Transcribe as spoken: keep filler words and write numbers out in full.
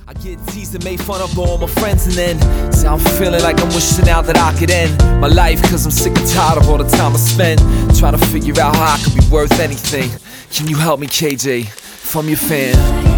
I get teased and made fun of by all my friends, and then say I'm feeling like I'm wishing out that I could end my life, cause I'm sick and tired of all the time I spend trying to figure out how I could be worth anything. Can you help me, K J, from your fan?